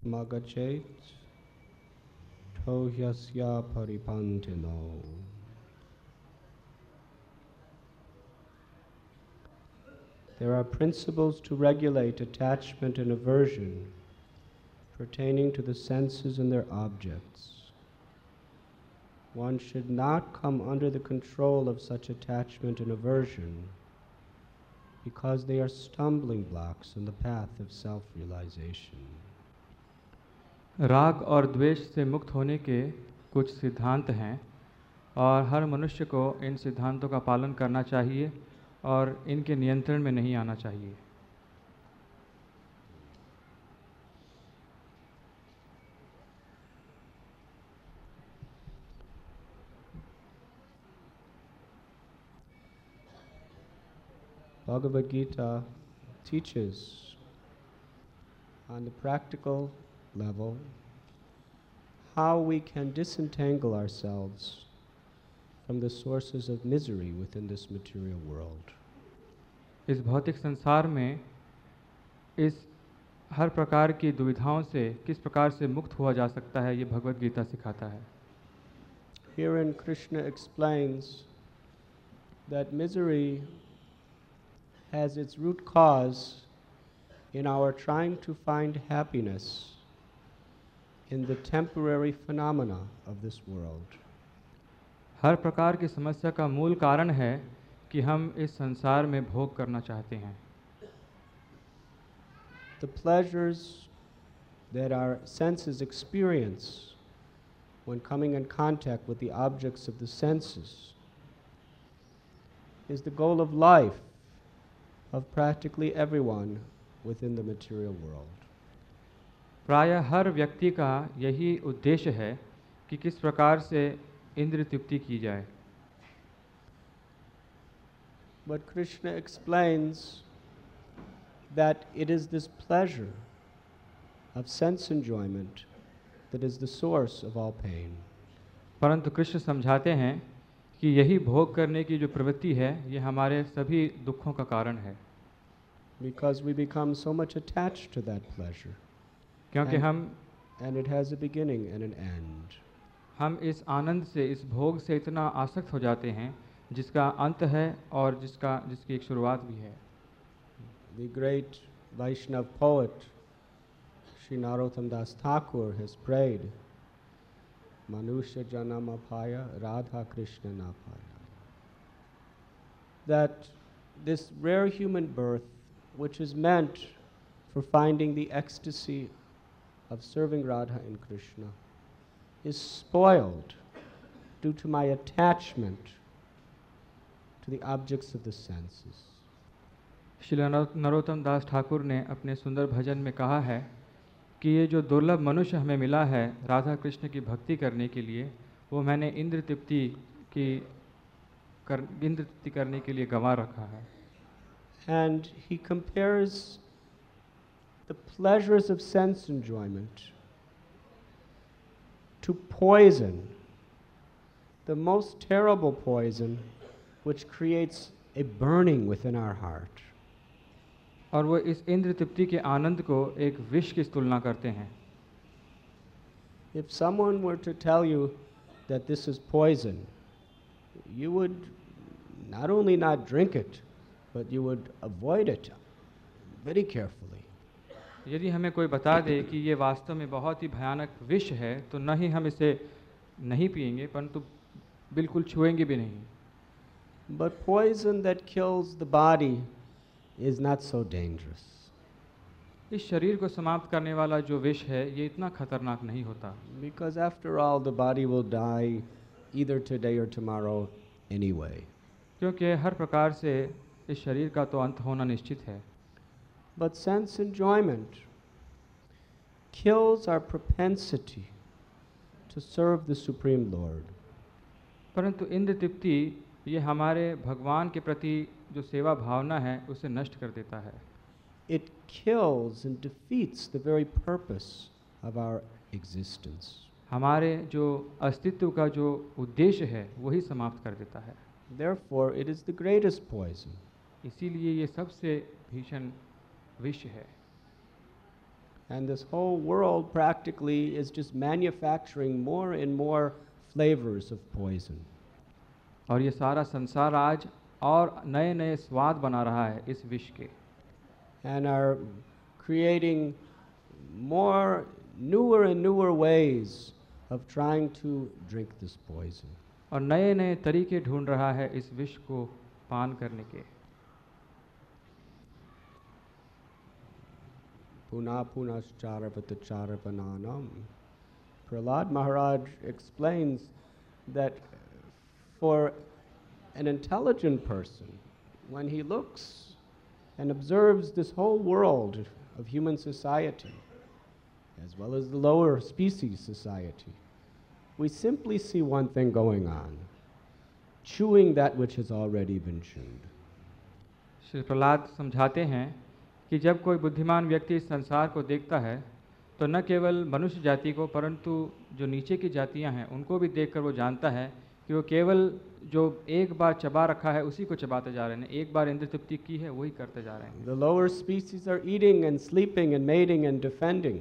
magachet tohyasya paripantino. There are principles to regulate attachment and aversion pertaining to the senses and their objects. One should not come under the control of such attachment and aversion because they are stumbling blocks in the path of self-realization. राग और द्वेष से मुक्त होने के कुछ सिद्धांत हैं और हर मनुष्य को इन सिद्धांतों का पालन करना चाहिए और इनके नियंत्रण में नहीं आना चाहिए। Bhagavad Gita teaches on the practical level how we can disentangle ourselves from the sources of misery within this material world. इस भौतिक संसार में इस हर प्रकार की दुविधाओं से किस प्रकार से मुक्त हुआ जा सकता है, ये भगवद गीता सिखाता है। Herein Krishna explains that misery has its root cause in our trying to find happiness in the temporary phenomena of this world. हर प्रकार की समस्या का मूल कारण है कि हम इस संसार में भोग करना चाहते हैं। The pleasures that our senses experience when coming in contact with the objects of the senses is the goal of life of practically everyone within the material world. प्रायः हर व्यक्ति का यही उद्देश्य है कि किस प्रकार से इंद्रिय तृप्ति की जाए। But Krishna explains that it is this pleasure of sense enjoyment that is the source of all pain. परंतु कृष्ण समझाते हैं कि यही भोग करने की जो प्रवृत्ति है ये हमारे सभी दुखों का कारण है। Because we become so much attached to that pleasure. क्योंकि and it has a beginning and an end. हम इस आनंद से, इस भोग से इतना आसक्त हो जाते हैं जिसका अंत है और जिसकी एक शुरुआत भी है। The great Vaishnav poet Sri Narottam Das Thakur has prayed, Manusya Janama Paya Radha Krishna Napaya. That this rare human birth, which is meant for finding the ecstasy of serving Radha and Krishna, is spoiled due to my attachment to the objects of the senses. Shri Narottam दास ठाकुर ने अपने सुंदर भजन में कहा है कि ये जो दुर्लभ मनुष्य हमें मिला है राधा कृष्ण की भक्ति करने के लिए, वो मैंने इंद्र तृप्ति करने के लिए गंवा रखा है। And he compares the pleasures of sense enjoyment to poison, the most terrible poison which creates a burning within our heart. और वो इस इंद्र तृप्ति के आनंद को एक विष की तुलना करते हैं। If someone were to tell you that this is poison, you would not only not drink it, but you would avoid it very carefully. यदि हमें कोई बता दे कि ये वास्तव में बहुत ही भयानक विष है, तो न ही हम इसे नहीं पिएंगे, परंतु बिल्कुल छुएंगे भी नहीं। But poison that kills the body is not so dangerous. इस शरीर को समाप्त करने वाला जो विष है ये इतना खतरनाक नहीं होता। Because after all, the body will die either today or tomorrow anyway. क्योंकि हर प्रकार से इस शरीर का तो अंत होना निश्चित है। But sense enjoyment kills our propensity to serve the Supreme Lord. परंतु इंद्र तृप्ति ये हमारे भगवान के प्रति जो सेवा भावना है उसे नष्ट कर देता है। It kills and defeats the very purpose of our existence. हमारे जो अस्तित्व का जो उद्देश्य है वही समाप्त कर देता है। Therefore, it is the greatest poison. इसीलिए ये सबसे भीषण विष है। And this whole world practically is just manufacturing more and more flavors of poison. और ये सारा संसार आज और नए नए स्वाद बना रहा है इस विष के, And are creating more newer and newer ways of trying to drink this poison. और नए नए तरीके ढूंढ रहा है इस विष को पान करने के। Puna punascharavatacharavanaanam. Prahlad Maharaj explains that for an intelligent person, when he looks and observes this whole world of human society, as well as the lower species society, we simply see one thing going on, chewing that which has already been chewed. Shri Prahlad समझाते हैं कि जब कोई बुद्धिमान व्यक्ति इस संसार को देखता है तो न केवल मनुष्य जाति को परंतु जो नीचे की जातियां हैं उनको भी देखकर वो जानता है कि वो केवल जो एक बार चबा रखा है उसी को चबाते जा रहे हैं, एक बार इंद्र तृप्ति की है वही करते जा रहे हैं। The lower species are eating and sleeping and mating and defending.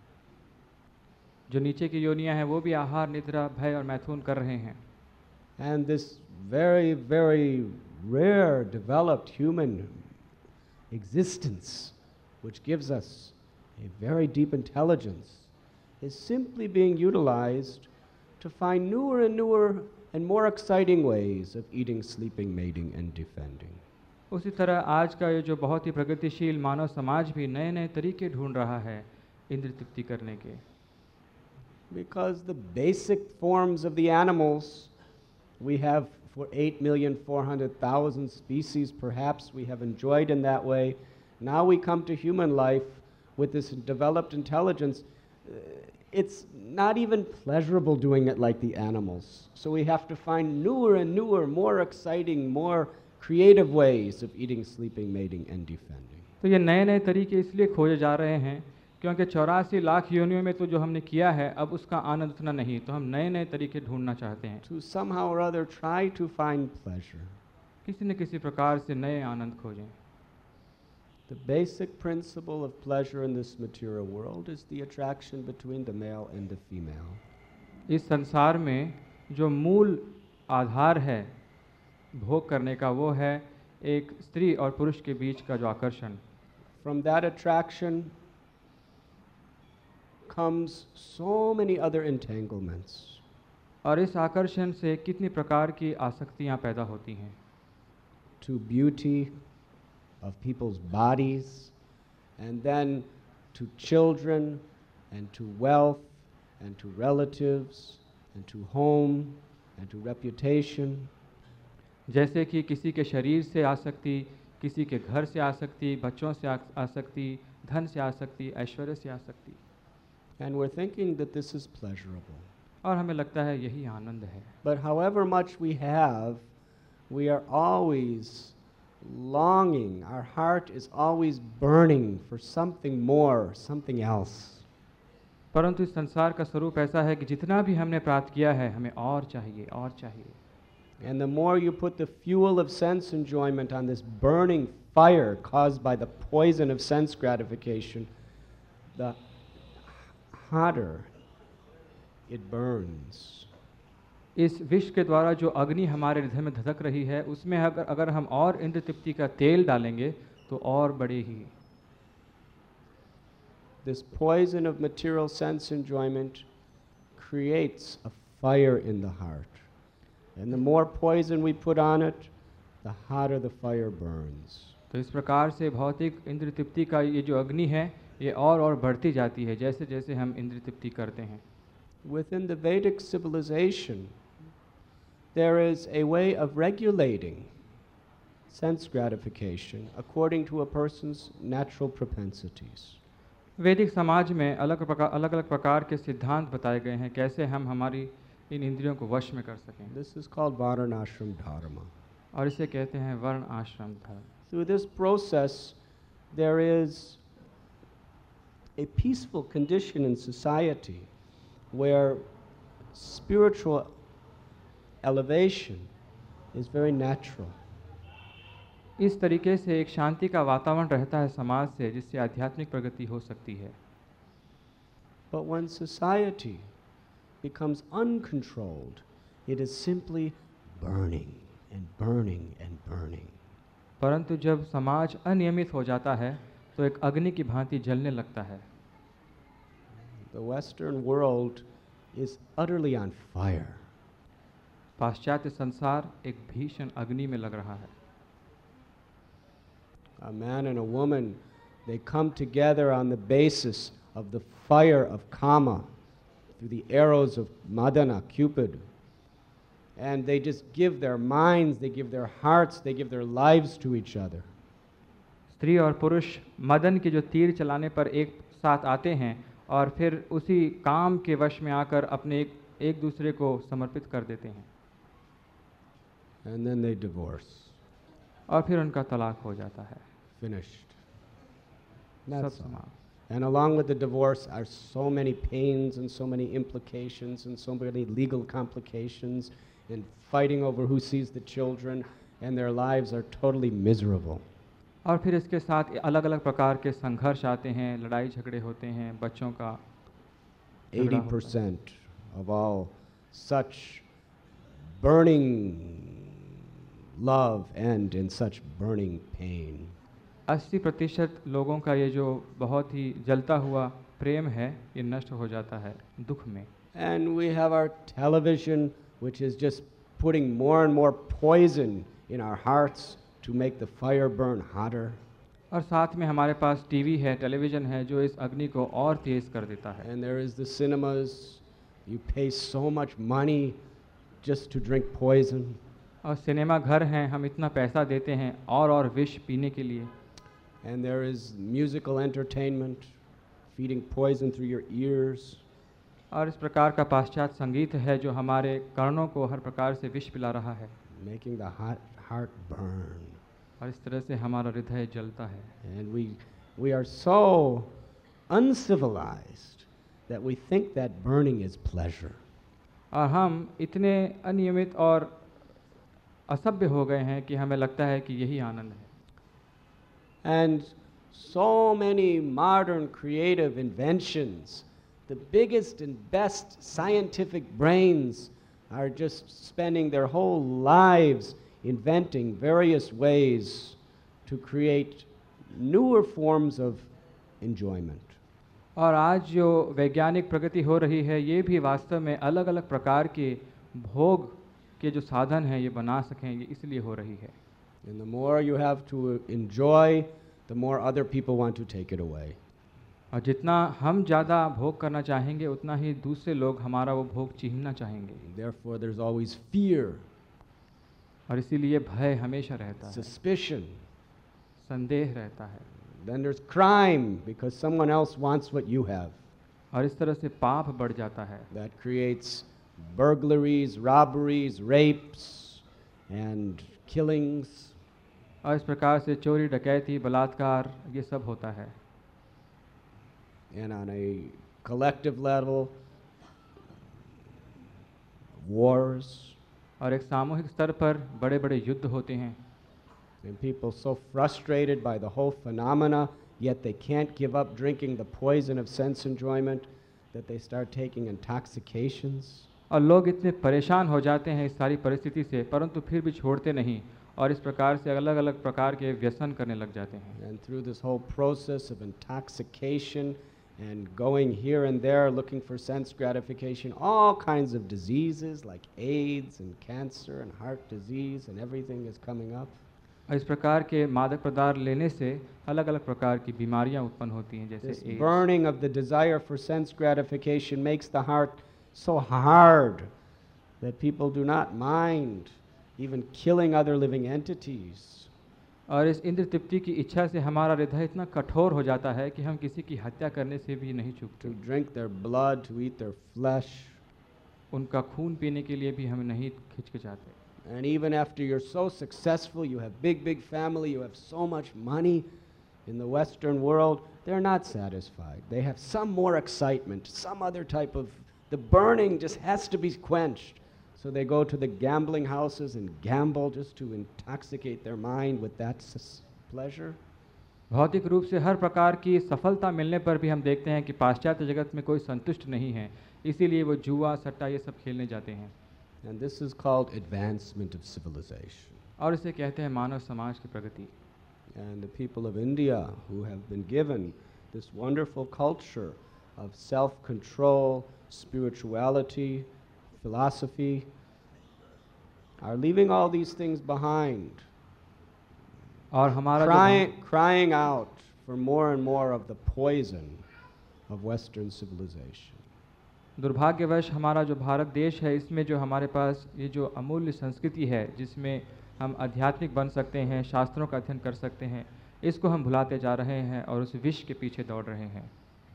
जो नीचे की योनियां हैं वो भी आहार, निद्रा, भय और मैथुन कर रहे हैं। And this very, very rare developed human existence, which gives us a very deep intelligence, is simply being utilized to find newer and newer and more exciting ways of eating, sleeping, mating, and defending. उसी तरह आज का ये जो बहुत ही प्रगतिशील मानव समाज भी नए नए तरीके ढूंढ रहा है इंद्र तृप्ति करने के। Because the basic forms of the animals, we have for 8,400,000 species, perhaps we have enjoyed in that way. Now we come to human life with this developed intelligence. It's not even pleasurable doing it like the animals. So we have to find newer and newer, more exciting, more creative ways of eating, sleeping, mating, and defending. तो ये नए नए तरीके इसलिए खोजे जा रहे हैं क्योंकि 84 लाख योनियों में तो जो हमने किया है अब उसका आनंद उतना नहीं, तो हम नए नए तरीके ढूंढना चाहते हैं। To somehow or other try to find pleasure. किसी न किसी प्रकार से नए आनंद खोजें। The basic principle of pleasure in this material world is the attraction between the male and the female. इस संसार में जो मूल आधार है भोग करने का वो है एक स्त्री और पुरुष के बीच का जो आकर्षण। From that attraction comes so many other entanglements. और इस आकर्षण से कितनी प्रकार की आसक्तियाँ पैदा होती हैं। To beauty of people's bodies, and then to children, and to wealth, and to relatives, and to home, and to reputation. जैसे कि किसी के शरीर से आसक्ति, किसी के घर से आसक्ति, बच्चों से आसक्ति, धन से आसक्ति, ऐश्वर्य से आसक्ति। And we're thinking that this is pleasurable. और हमें लगता है यही आनंद है। But however much we have, we are always longing, our heart is always burning for something more, something else. परंतु इस संसार का स्वरूप ऐसा है कि जितना भी हमने प्राप्त किया है हमें और चाहिए और चाहिए। And the more you put the fuel of sense enjoyment on this burning fire caused by the poison of sense gratification, the hotter it burns. इस विष के द्वारा जो अग्नि हमारे हृदय में धधक रही है उसमें अगर हम और इंद्र तृप्ति का तेल डालेंगे तो और बढ़ेगी। This poison of material sense enjoyment creates a fire in the heart. And the more poison we put on it, the hotter the fire burns. तो इस प्रकार से भौतिक इंद्र तृप्ति का ये जो अग्नि है ये और बढ़ती जाती है जैसे जैसे हम इंद्र तृप्ति करते हैं। Within the Vedic civilization, there is a way of regulating sense gratification according to a person's natural propensities. वैदिक समाज में अलग अलग प्रकार के सिद्धांत बताए गए हैं कैसे हम हमारी इन इंद्रियों को वश में कर सकें। This is called Varnashram Dharma. और इसे कहते हैं वर्ण आश्रम धर्म। Through this process, there is a peaceful condition in society where spiritual elevation is very natural. इस तरीके से एक शांति का वातावरण रहता है समाज से जिससे आध्यात्मिक प्रगति हो सकती है। But when society becomes uncontrolled, it is simply burning and burning and burning. परंतु जब समाज अनियमित हो जाता है तो एक अग्नि की भांति जलने लगता है। The Western world is utterly on fire. पाश्चात्य संसार एक भीषण अग्नि में लग रहा है। A man and a woman, they come together on the basis of the fire of Kama, through the arrows of Madana, Cupid. And they just give their minds, they give their hearts, they give their lives to each other. स्त्री और पुरुष मदन के जो तीर चलाने पर एक साथ आते हैं और फिर उसी काम के वश में आकर अपने एक दूसरे को समर्पित कर देते हैं। And then they divorce. और फिर उनका तलाक हो जाता है। Finished. सब That's all. समाप्त। And along with the divorce are so many pains and so many implications and so many legal complications and fighting over who sees the children, and their lives are totally miserable. और फिर इसके साथ अलग अलग प्रकार के संघर्ष आते हैं, लड़ाई झगड़े होते हैं, बच्चों का 80% of all such burning love end in such burning pain. 80% लोगों का ये जो बहुत ही जलता हुआ प्रेम है ये नष्ट हो जाता है दुख में। And we have our television, which is just putting more and more poison in our hearts to make the fire burn hotter. और साथ में हमारे पास टीवी है, टेलीविज़न है जो इस अग्नि को और तेज़ कर देता है। And there is the cinemas. You pay so much money just to drink poison. और सिनेमा घर हैं, हम इतना पैसा देते हैं और विष पीने के लिए। And there is musical entertainment, feeding poison through your ears. और इस प्रकार का पाश्चात्य संगीत है जो हमारे कर्णों को हर प्रकार से विष पिला रहा है। Making the heart burn. और इस तरह से हमारा हृदय जलता है। And we are so uncivilized that we think that burning is pleasure. और हम इतने अनियमित और असभ्य हो गए हैं कि हमें लगता है कि यही आनंद है। And so many modern creative inventions, the biggest and best scientific brains are just spending their whole lives inventing various ways to create newer forms of enjoyment. और आज जो वैज्ञानिक प्रगति हो रही है ये भी वास्तव में अलग अलग प्रकार के भोग के जो साधन हैं ये बना सकें, ये इसलिए हो रही है। And the more you have to enjoy, the more other people want to take it away. और जितना हम ज़्यादा भोग करना चाहेंगे उतना ही दूसरे लोग हमारा वो भोग छीनना चाहेंगे। Therefore, there's always fear, और इसीलिए भय हमेशा रहता है, suspicion. संदेह रहता है। Then there's crime because someone else wants what you have. और इस तरह से पाप बढ़ जाता है। That creates burglaries, robberies, rapes, and killings. और इस प्रकार से चोरी, डकैती, बलात्कार ये सब होता है। And on a collective level, wars. और एक सामूहिक स्तर पर बड़े बड़े युद्ध होते हैं। And people so frustrated by the whole phenomena, yet they can't give up drinking the poison of sense enjoyment, that they start taking intoxications. और लोग इतने परेशान हो जाते हैं इस सारी परिस्थिति से, परंतु फिर भी छोड़ते नहीं और इस प्रकार से अलग अलग प्रकार के व्यसन करने लग जाते हैं। And through this whole process of intoxication and going here and there looking for sense gratification, all kinds of diseases like AIDS and cancer and heart disease and everything is coming up. इस प्रकार के मादक पदार्थ लेने से अलग अलग प्रकार की बीमारियां उत्पन्न होती हैं, जैसे This ads. burning of the desire for sense gratification makes the heart so hard that people do not mind even killing other living entities. और इस इंद्र तृप्ति की इच्छा से हमारा हृदय इतना कठोर हो जाता है कि हम किसी की हत्या करने से भी नहीं चूकते। To drink their blood, to eat their flesh. उनका खून पीने के लिए भी हम नहीं हिचकिचाते। And even after you're so successful, you have big family, you have so much money in the Western world, they're not satisfied. They have some more excitement, some other type of, the burning just has to be quenched. So they go to the gambling houses and gamble just to intoxicate their mind with that pleasure. भौतिक रूप से हर प्रकार की सफलता मिलने पर भी हम देखते हैं कि पाश्चात्य जगत में कोई संतुष्ट नहीं है, इसीलिए वो जुआ सट्टा ये सब खेलने जाते हैं। And this is called advancement of civilization. और इसे कहते हैं मानव समाज की प्रगति। And the people of India, who have been given this wonderful culture of self-control, spirituality, philosophy, are leaving all these things behind, और हमारा crying out for more and more of the poison of Western civilization. दुर्भाग्यवश हमारा जो भारत देश है, इसमें जो हमारे पास ये जो अमूल्य संस्कृति है, जिसमें हम आध्यात्मिक बन सकते हैं, शास्त्रों का अध्ययन कर सकते हैं, इसको हम भुलाते जा रहे हैं और उस विष के पीछे दौड़ रहे हैं।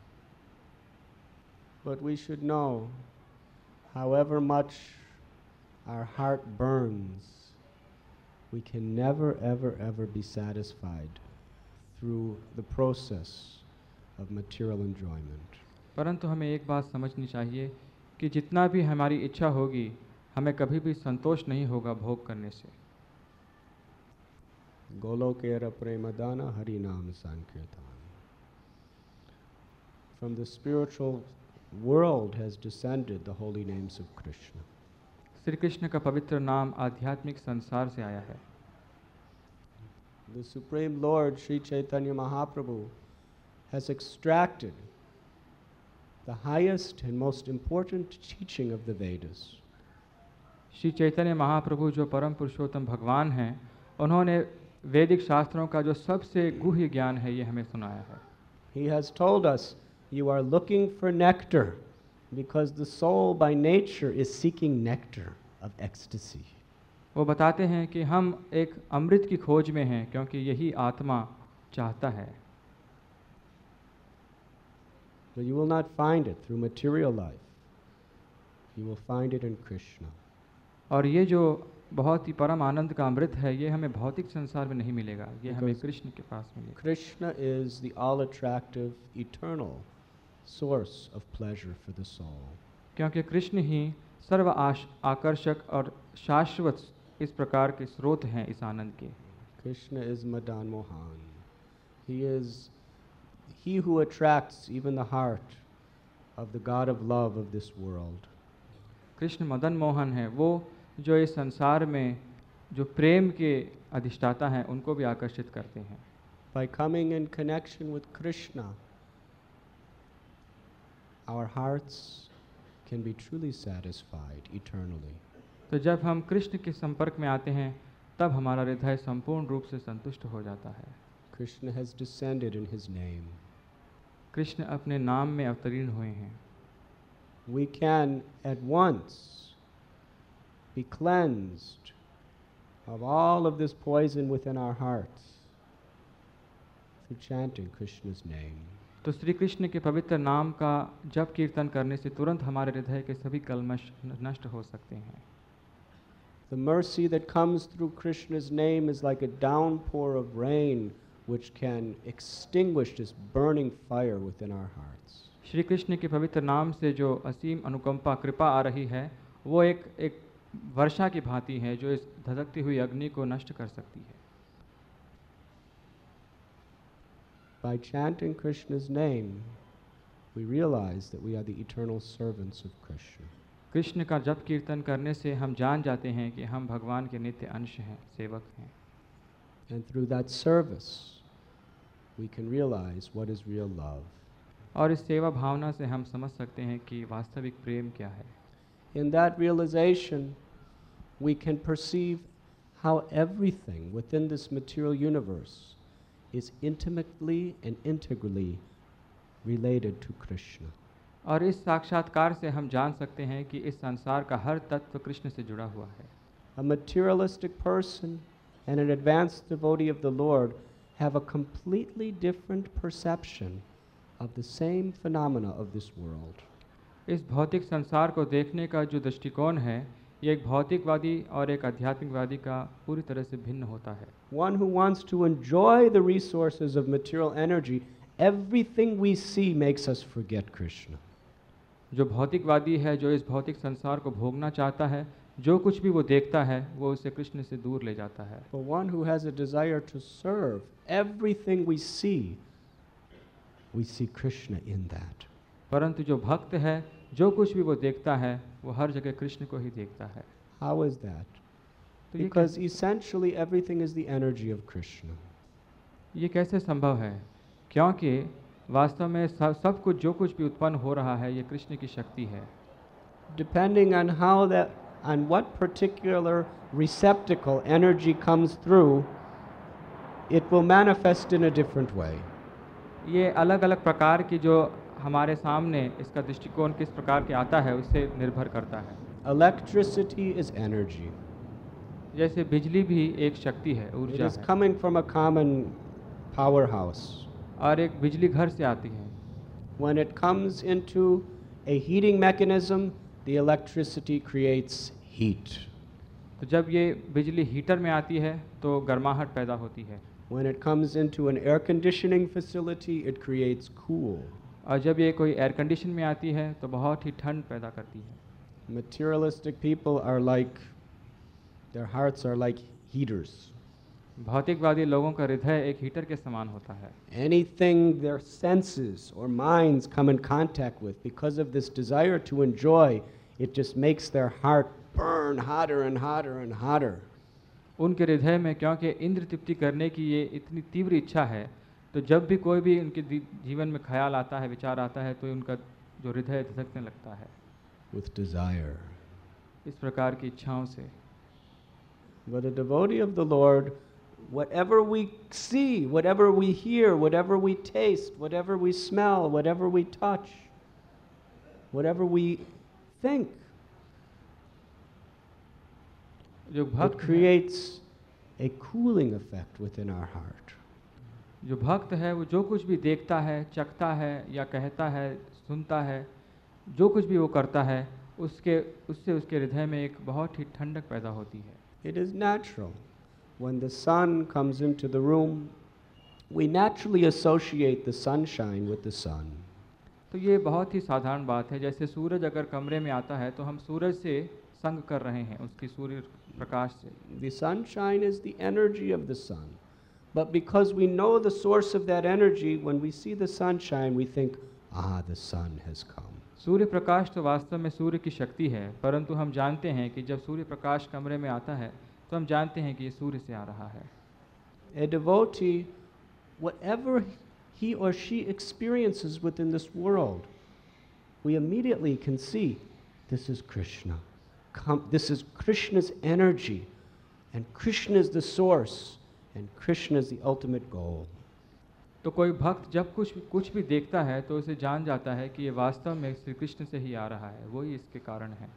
But we should know, however much our heart burns, we can never, ever, ever be satisfied through the process of material enjoyment. परंतु हमें एक बात समझनी चाहिए कि जितना भी हमारी इच्छा होगी, हमें कभी भी संतोष नहीं होगा भोग करने से। Golokera premadana harinam sankirtan. From the spiritual world has descended the holy names of Krishna. Shri Krishna का पवित्र नाम आध्यात्मिक संसार से आया है। The Supreme Lord Sri Chaitanya Mahaprabhu has extracted the highest and most important teaching of the Vedas. Shri Chaitanya Mahaprabhu जो परम पुरुषोत्तम भगवान हैं, उन्होंने वैदिक शास्त्रों का जो सबसे गुह्य ज्ञान है, ये हमें सुनाया है। He has told us, you are looking for nectar because the soul by nature is seeking nectar of ecstasy. वो बताते हैं कि हम एक अमृत की खोज में हैं, क्योंकि यही आत्मा चाहता है। But you will not find it through material life. You will find it in Krishna. और ये जो बहुत ही परम आनंद का अमृत है, ये हमें भौतिक संसार में नहीं मिलेगा, ये हमें कृष्ण के पास मिलेगा। Krishna is the all-attractive, eternal source of pleasure for the soul. क्योंकि कृष्ण ही सर्व आकर्षक और शाश्वत इस प्रकार के स्रोत हैं इस आनंद के। Krishna is Madan Mohan. He is he who attracts even the heart of the God of love of this world. Krishna Madan Mohan है, वो जो इस संसार में जो प्रेम के अधिष्ठाता हैं, उनको भी आकर्षित करते हैं। By coming in connection with Krishna, our hearts can be truly satisfied eternally. तो जब हम कृष्ण के संपर्क में आते हैं, तब हमारा हृदय संपूर्ण रूप से संतुष्ट हो जाता है। Krishna has descended in his name. Krishna अपने नाम में अवतीर्ण हुए हैं। We can at once be cleansed of all of this poison within our hearts through chanting Krishna's name. तो श्री कृष्ण के पवित्र नाम का जप कीर्तन करने से तुरंत हमारे हृदय के सभी कल्मश नष्ट हो सकते हैं। The mercy that comes through Krishna's name is like a downpour of rain which can extinguish this burning fire within our hearts. Shri Krishna के पवित्र नाम से जो असीम अनुकंपा कृपा आ रही है, वो एक वर्षा की भांति है जो इस धधकती हुई अग्नि को नष्ट कर सकती है। By chanting Krishna's name, we realize that we are the eternal servants of Krishna. Krishna का जप कीर्तन करने से हम जान जाते हैं कि हम भगवान के नित्य अंश हैं, सेवक हैं। And through that service, we can realize what is real love. और इस सेवा भावना से हम समझ सकते हैं कि वास्तविक प्रेम क्या है। In that realization, we can perceive how everything within this material universe is intimately and integrally related to Krishna. और इस साक्षात्कार से हम जान सकते हैं कि इस संसार का हर तत्व कृष्ण से जुड़ा हुआ है। A materialistic person and an advanced devotee of the Lord have a completely different perception of the same phenomena of this world. इस भौतिक संसार को देखने का जो दृष्टिकोण है, ये एक भौतिकवादी और एक आध्यात्मिकवादी का पूरी तरह से भिन्न होता है। One who wants to enjoy the resources of material energy, everything we see makes us forget Krishna. जो भौतिकवादी है, जो इस भौतिक संसार को भोगना चाहता है, जो कुछ भी वो देखता है वो उसे कृष्ण से दूर ले जाता है। For one who has a desire to serve, everything we see Krishna in that. परंतु जो भक्त है, जो कुछ भी वो देखता है वो हर जगह कृष्ण को ही देखता है। How is that? तो ये Because essentially everything is the energy of Krishna. ये कैसे संभव है? क्योंकि वास्तव में सब कुछ जो कुछ भी उत्पन्न हो रहा है ये कृष्ण की शक्ति है। Depending on what particular receptacle energy comes through, it will manifest in a different way. ये अलग अलग प्रकार की जो हमारे सामने इसका दृष्टिकोण किस प्रकार के आता है उससे निर्भर करता है। Electricity is energy. जैसे बिजली भी एक शक्ति है, It ऊर्जा is है, coming from a common powerhouse. और एक बिजली घर से आती है। When it comes into a heating mechanism, the electricity creates heat. तो जब ये बिजली हीटर में आती है तो गर्माहट पैदा होती है, When it comes into an air conditioning facility, it creates cool. और जब ये कोई एयर कंडीशन में आती है तो बहुत ही ठंड पैदा करती है। Materialistic people are like, their hearts are like heaters. भौतिकवादी लोगों का हृदय एक हीटर के समान होता है। Anything their senses or minds come in contact with, because of this desire to enjoy, it just makes their heart burn hotter and hotter and hotter. उनके हृदय में क्योंकि इंद्र तृप्ति करने की ये इतनी तीव्र इच्छा है, तो जब भी कोई भी उनके जीवन में ख्याल आता है, विचार आता है, तो उनका जो हृदय धड़कने लगता है With desire. इस प्रकार की इच्छाओं से। But a devotee of the Lord, whatever we see, whatever we hear, whatever we taste, whatever we smell, whatever we touch, whatever we think, जो it भक्त है, creates a cooling effect within our heart. जो भक्त है वो जो कुछ भी देखता है, चखता है या कहता है, सुनता है, जो कुछ भी वो करता है उससे उसके हृदय में एक बहुत ही ठंडक पैदा होती है। It is natural. When the sun comes into the room, we naturally associate the sunshine with the sun. तो ये बहुत ही साधारण बात है, जैसे सूरज अगर कमरे में आता है तो हम सूरज से संग कर रहे हैं, उसकी सूर्य प्रकाश से। The sunshine is the energy of the sun. But because we know the source of that energy, when we see the sunshine, we think, the sun has come. Surya Prakash तो वास्तव में सूर्य की शक्ति है, परंतु हम जानते हैं कि जब सूर्य प्रकाश कमरे में आता है तो हम जानते हैं कि ये सूर्य से आ रहा है। A devotee, whatever he or she experiences within this world, we immediately can see this is Krishna. This is Krishna's energy, and Krishna is the source, and Krishna is the ultimate goal. तो कोई भक्त जब कुछ भी देखता है तो उसे जान जाता है कि ये वास्तव में श्री कृष्ण से ही आ रहा है, वही इसके कारण है।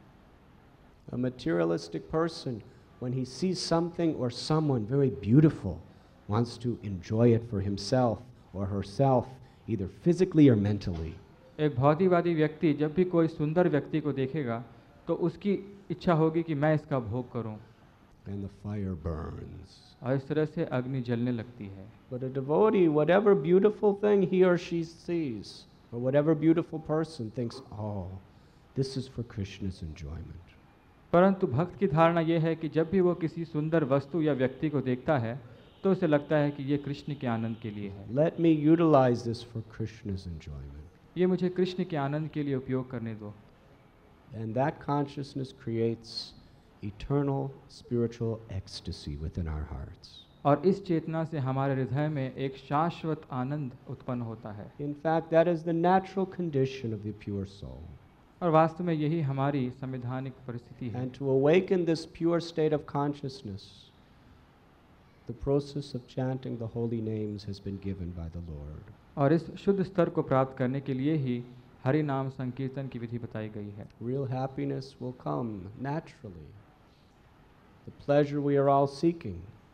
A materialistic person, when he sees something or someone very beautiful, wants to enjoy it for himself or herself, either physically or mentally. एक भौतिकवादी व्यक्ति जब भी कोई सुंदर व्यक्ति को देखेगा तो उसकी इच्छा होगी कि मैं इसका भोग करूं, And the fire burns. और इस तरह से अग्नि जलने लगती है। But a devotee, whatever beautiful thing he or she sees, or whatever beautiful person thinks, this is for Krishna's enjoyment. परंतु भक्त की धारणा यह है कि जब भी वो किसी सुंदर वस्तु या व्यक्ति को देखता है तो उसे लगता है कि ये कृष्ण के आनंद के लिए है। Let me utilize this for Krishna's enjoyment. ये मुझे कृष्ण के आनंद के लिए उपयोग करने दो। And that consciousness creates eternal spiritual ecstasy within our hearts. और इस चेतना से हमारे हृदय में एक शाश्वत आनंद उत्पन्न होता है। In fact, that is the natural condition of the pure soul. और वास्तव में यही हमारी संवैधानिक परिस्थिति है। And to awaken this pure state of consciousness, the process of chanting the holy names has been given by the Lord. और इस शुद्ध स्तर को प्राप्त करने के लिए ही हरि नाम संकीर्तन की विधि बताई गई है। Real happiness will come naturally. The pleasure we are all seeking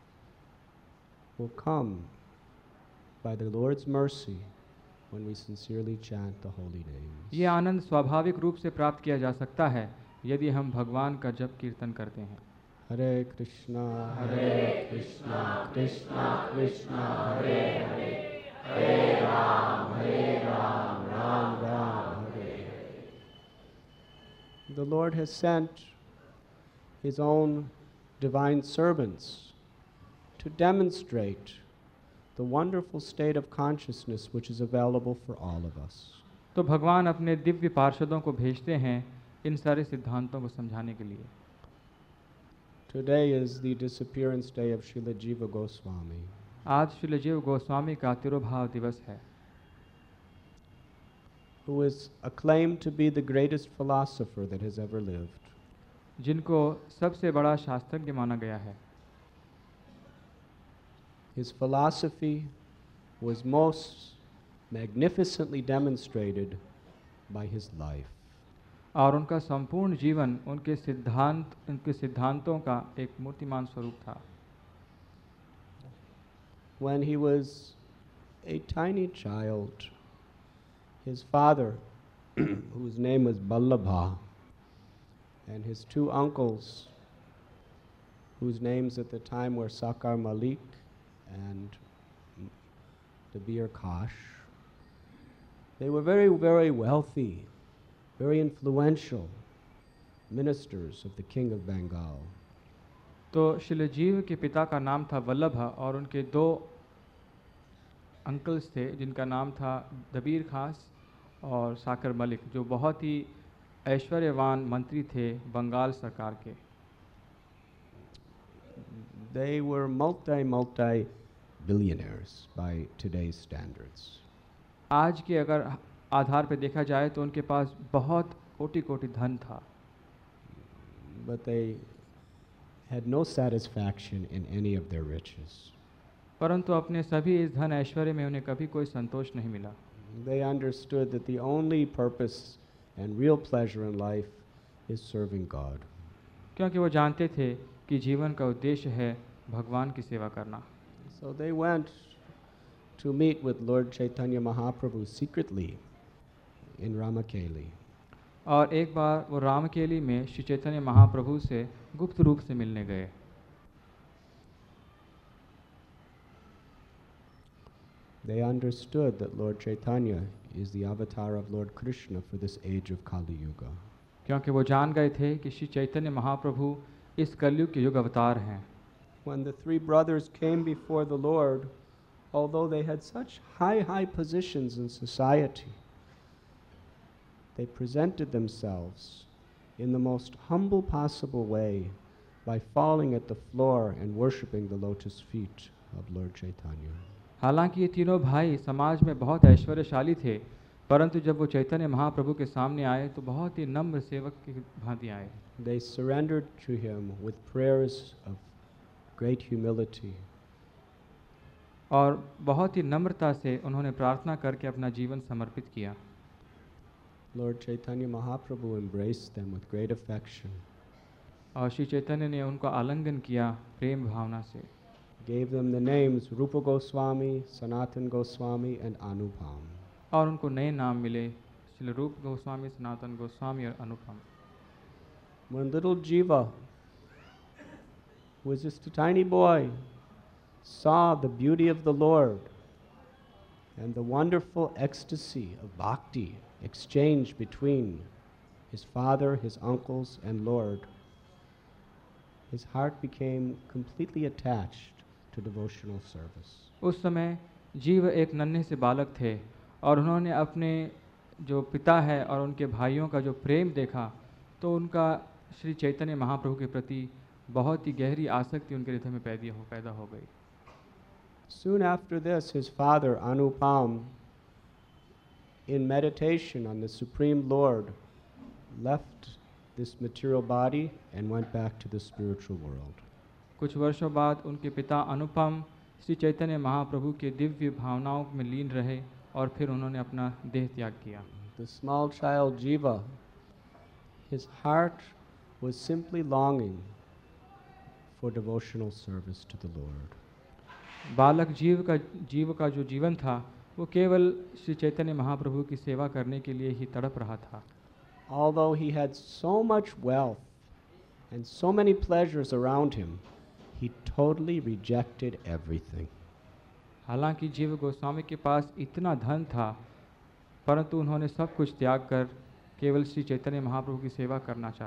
will come by the Lord's mercy when we sincerely chant the holy names. ये आनंद स्वाभाविक रूप से प्राप्त किया जा सकता है यदि हम भगवान का जप कीर्तन करते हैं। Hare Krishna, Krishna Krishna, Hare Hare, Hare Ram, Ram Ram, Hare Hare. The Lord has sent his own divine servants to demonstrate the wonderful state of consciousness which is available for all of us. तो भगवान अपने दिव्य पार्षदों को भेजते हैं इन सारे सिद्धांतों को समझाने के लिए। Today is the disappearance day of Srila Jiva Goswami. आज श्रील जीव गोस्वामी का तिरुभाव दिवस है, who is acclaimed to be the greatest philosopher that has ever lived. जिनको सबसे बड़ा शास्त्रज्ञ माना गया है। His philosophy was most magnificently demonstrated by his life. और उनका संपूर्ण जीवन उनके सिद्धांतों का एक मूर्तिमान स्वरूप था। When he was a tiny child, his father, whose name was Ballabha, and his two uncles, whose names at the time were Sakar Malik and Dabir Kash, they were very, very wealthy, very influential ministers of the King of Bengal. तो श्रील जीव के पिता का नाम था वल्लभ और उनके दो अंकल्स थे जिनका नाम था दबीर खास और साकर मलिक, जो बहुत ही ऐश्वर्यवान मंत्री थे बंगाल सरकार के। They were multi billionaires by today's standards. आज के अगर आधार पर देखा जाए तो उनके पास बहुत कोटि कोटि धन था, But they had no satisfaction in any of their riches. परंतु अपने सभी इस धन ऐश्वर्य में उन्हें कभी कोई संतोष नहीं मिला। They understood that the only purpose and real pleasure in life is serving God. क्योंकि वो जानते थे कि जीवन का उद्देश्य है भगवान की सेवा करना। So they went to meet with Lord Chaitanya Mahaprabhu secretly in Ramakeli. और एक बार वो रामकेली में श्री चैतन्य महाप्रभु से गुप्त रूप से मिलने गए। They understood that Lord Chaitanya is the avatar of Lord Krishna for this age of Kali Yuga. क्योंकि वो जान गए थे कि श्री चैतन्य महाप्रभु इस कलयुग के युग अवतार हैं। When the three brothers came before the Lord, although they had such high positions in society, they presented themselves in the most humble possible way by falling at the floor and worshipping the lotus feet of Lord Chaitanya. हालांकि ये तीनों भाई समाज में बहुत ऐश्वर्यशाली थे, परंतु जब वो चैतन्य महाप्रभु के सामने आए तो बहुत ही नम्र सेवक की भांति आए। They surrendered to him with prayers of great humility. और बहुत ही नम्रता से उन्होंने प्रार्थना करके अपना जीवन समर्पित किया। Lord Chaitanya Mahaprabhu embraced them with great affection. और श्री चैतन्य ने उनको आलिंगन किया प्रेम भावना से। Gave them the names Rupa Goswami, Sanatan Goswami and Anupam. और उनको नए नाम मिले, श्री रूप गोस्वामी, सनातन गोस्वामी और अनुपम। When little Jiva, who was just a tiny boy, saw the beauty of the Lord and the wonderful ecstasy of bhakti exchanged between his father, his uncles, and Lord, his heart became completely attached to devotional service. उस समय जीव एक नन्हे से बालक थे और उन्होंने अपने जो पिता है और उनके भाइयों का जो प्रेम देखा तो उनका श्री चैतन्य महाप्रभु के प्रति बहुत ही गहरी आसक्ति उनके हृदय में पैदा हो गई। Soon after this, his father, Anupam, in meditation on the Supreme Lord, left this material body and went back to the spiritual world. कुछ वर्षों बाद उनके पिता अनुपम श्री चैतन्य महाप्रभु के दिव्य भावनाओं में लीन रहे और फिर उन्होंने अपना देह त्याग किया। The small child Jiva, his heart was simply longing for devotional service to the Lord. बालक जीव का जो जीवन था वो केवल श्री चैतन्य महाप्रभु की सेवा करने के लिए ही तड़प रहा था। Although he had so much wealth and so many pleasures around him, he totally rejected everything. हालांकि जीव गोस्वामी के पास इतना धन था परंतु उन्होंने सब कुछ त्याग कर केवल श्री चैतन्य महाप्रभु की सेवा करना चाहा।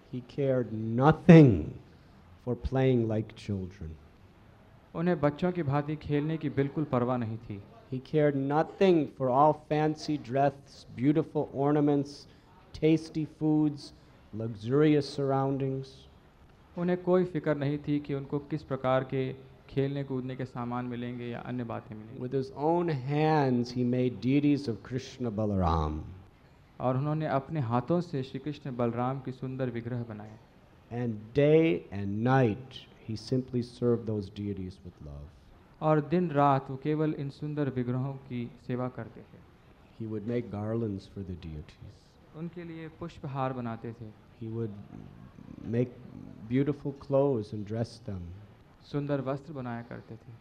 He cared nothing for playing like children. उन्हें बच्चों की भांति खेलने की बिल्कुल परवाह नहीं थी। He cared nothing for all fancy dress, beautiful ornaments, tasty foods, luxurious surroundings. उन्हें कोई फिक्र नहीं थी कि उनको किस प्रकार के खेलने कूदने के सामान मिलेंगे या अन्य बातें मिलेंगी। With his own hands, he made deities of Krishna Balaram. और उन्होंने अपने हाथों से श्री कृष्ण बलराम की सुंदर विग्रह बनाए। And day and night, he simply served those deities with love. और दिन रात वो केवल इन सुंदर विग्रहों की सेवा करते थे। He would make garlands for the deities. उनके लिए पुष्पहार बनाते थे। He would make beautiful clothes and dress them. सुंदर वस्त्र बनाया करते थे।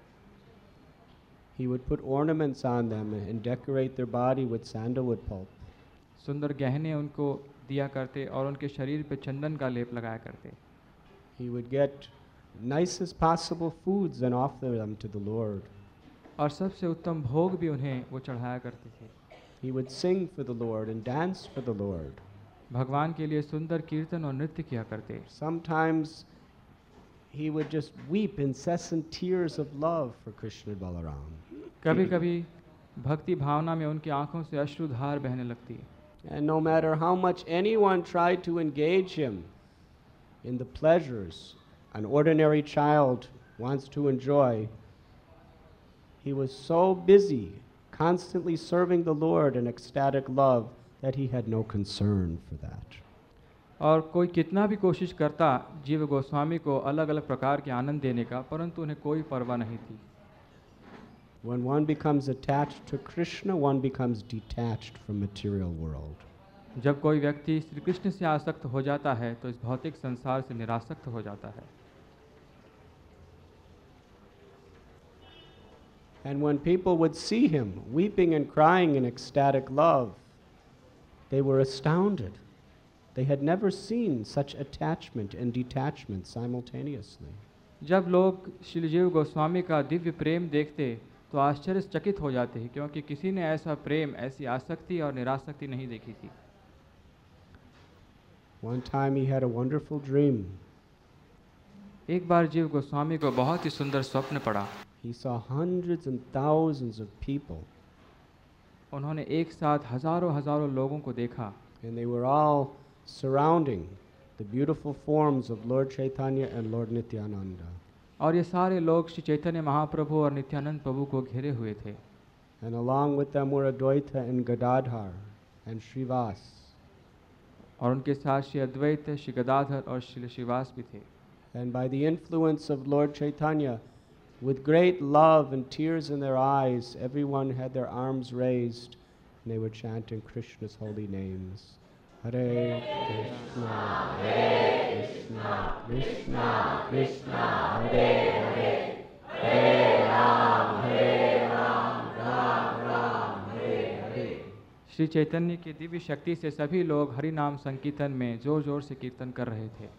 He would put ornaments on them and decorate their body with sandalwood pulp. सुंदर गहने उनको दिया करते और उनके शरीर पे चंदन का लेप लगाया करते। He would get nicest possible foods and offer them to the Lord. और सबसे उत्तम भोग भी उन्हें वो चढ़ाया करते थे। He would sing for the Lord and dance for the Lord. भगवान के लिए सुंदर कीर्तन और नृत्य किया करते। Sometimes he would just weep incessant tears of love for Krishna and Balaram. कभी-कभी भक्ति भावना में उनकी आंखों से अश्रुधार बहने लगती। And no matter how much anyone tried to engage him in the pleasures an ordinary child wants to enjoy, he was so busy constantly serving the Lord in ecstatic love that he had no concern for that. और कोई कितना भी कोशिश करता जीव गोस्वामी को अलग अलग प्रकार के आनंद देने का, परंतु उन्हें कोई परवाह नहीं थी। When one becomes attached to Krishna, one becomes detached from material world. जब कोई व्यक्ति श्री कृष्ण से आसक्त हो जाता है तो इस भौतिक संसार से निरासक्त हो जाता है। And when people would see him weeping and crying in ecstatic love, they were astounded. They had never seen such attachment and detachment simultaneously. जब लोग श्री जीव गोस्वामी का दिव्य प्रेम देखते तो आश्चर्यचकित हो जाते हैं, क्योंकि किसी ने ऐसा प्रेम, ऐसी आसक्ति और निरासक्ति नहीं देखी थी। One time he had a wonderful dream. एक बार जीव गोस्वामी को बहुत ही सुंदर स्वप्न पड़ा। He saw hundreds and thousands of people, उन्होंने एक साथ हजारों हजारों लोगों को देखा and they were all surrounding the beautiful forms of Lord Chaitanya and Lord Nityananda. और ये सारे लोग श्री चैतन्य महाप्रभु और नित्यानंद प्रभु को घेरे हुए थे। And along with them were Advaita and Gadadhar and Srivas. और उनके साथ श्री अद्वैत, श्री गदाधर और श्री श्रीवास भी थे। And by the influence of Lord Chaitanya, with great love and tears in their eyes, everyone had their arms raised and they were chanting Krishna's holy names. Hare Krishna, Krishna Krishna, Hare Hare, Hare Ram, Ram Ram, Hare Hare. Shri Chaitanya की दिव्य शक्ति से सभी लोग हरि नाम संकीर्तन में जोर जोर से कीर्तन कर रहे थे।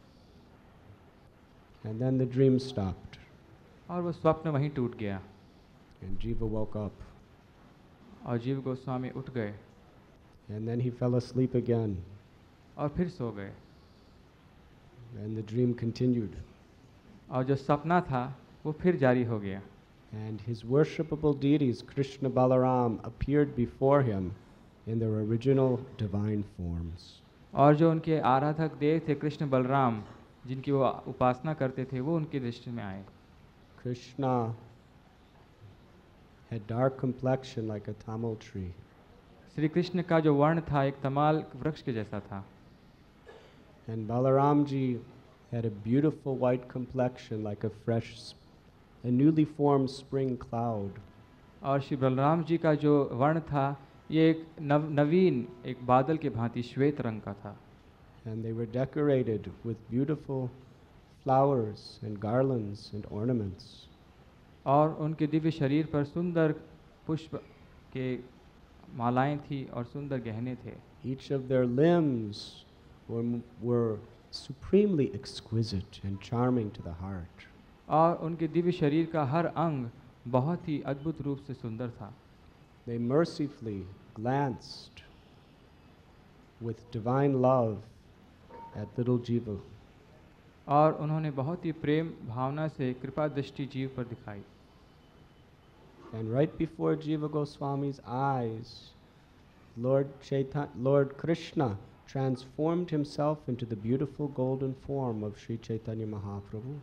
And then the dream stopped. और वो स्वप्न वहीं टूट गया। And Jiva woke up. और जीव गोस्वामी उठ गए। And then he fell asleep again. और फिर सो गए। And the dream continued. और जो सपना था वो फिर जारी हो गया। And his worshipable deities, Krishna Balaram, appeared before him in their original divine forms. और जो उनके आराधक देव थे कृष्ण बलराम, जिनकी वो उपासना करते थे, वो उनकी दृष्टि में आए। Krishna had dark complexion like a tamal tree. Shri Krishna का जो वर्ण था एक तमाल वृक्ष के जैसा था। And Balaramji had a beautiful white complexion like a newly formed spring cloud. और श्री बलराम जी का जो वर्ण था ये एक नवीन एक बादल के भांति श्वेत रंग का था। And they were decorated with beautiful flowers and garlands and ornaments. और उनके दिव्य शरीर पर सुंदर पुष्प के मालाएं थी और सुंदर गहने थे। Each of their limbs were supremely exquisite and charming to the heart. और उनके दिव्य शरीर का हर अंग बहुत ही अद्भुत रूप से सुंदर था। They mercifully glanced with divine love at little Jiva. और उन्होंने बहुत ही प्रेम भावना से कृपा दृष्टि जीव पर दिखाई। And right before Jiva Goswami's eyes, Lord Krishna transformed himself into the beautiful golden form of Sri Chaitanya Mahaprabhu.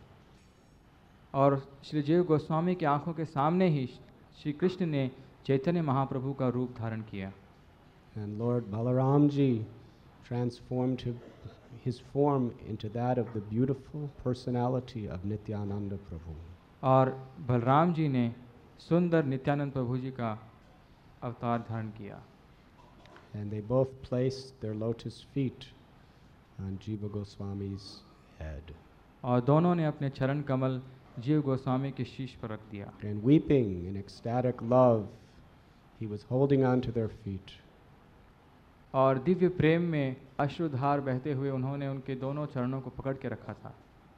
और श्री जीव गोस्वामी की आंखों के सामने ही श्री कृष्ण ने चैतन्य महाप्रभु का रूप धारण किया। And Lord Balaramji transformed his form into that of the beautiful personality of Nityananda Prabhu. और बलराम जी ने सुंदर नित्यानंद प्रभु जी का अवतार धारण किया। And they both placed their lotus feet on Jiva Goswami's head. और दोनों ने अपने चरण कमल जीव गोस्वामी के शीश पर रख दिया। And weeping in ecstatic love, he was holding on to their feet. और दिव्य प्रेम में अश्रुधार बहते हुए उन्होंने उनके दोनों चरणों को पकड़ के रखा था।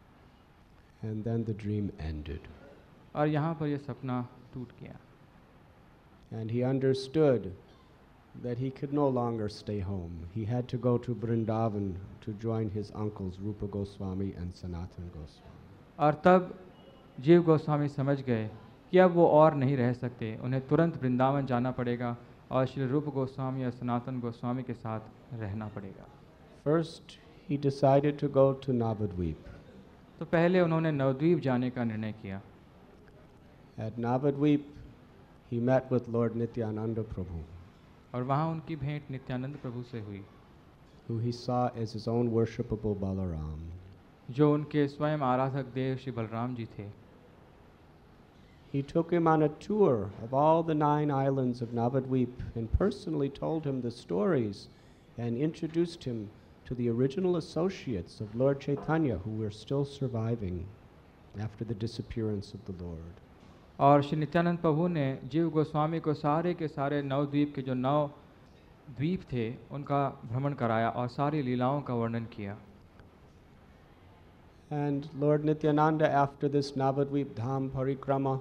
And then the dream ended. और यहाँ पर यह सपना टूट गया। And he understood that he could no longer stay home. He had to go to Vrindavan to join his uncles Rupa Goswami and Sanatan Goswami. और तब जीव गोस्वामी समझ गए कि अब वो और नहीं रह सकते, उन्हें तुरंत वृंदावन जाना पड़ेगा और श्री रूप गोस्वामी और सनातन गोस्वामी के साथ रहना पड़ेगा। First, he decided to go to Navadvip. तो पहले उन्होंने नवद्वीप जाने का निर्णय किया। At Navadvip, he met with Lord Nityananda Prabhu, और वहाँ उनकी भेंट नित्यानंद प्रभु से हुई, who he saw as his own worshipable Balaram. जो उनके स्वयं आराधक देव श्री बलराम जी थे। He took him on a tour of all the 9 islands of Navadvip and personally told him the stories and introduced him to the original associates of Lord Chaitanya who were still surviving after the disappearance of the Lord. और श्री नित्यानंद प्रभु ने जीव गोस्वामी को सारे के सारे नवद्वीप के जो 9 द्वीप थे उनका भ्रमण कराया और सारी लीलाओं का वर्णन किया। And Lord Nityananda, after this Navadvip Dham Parikrama,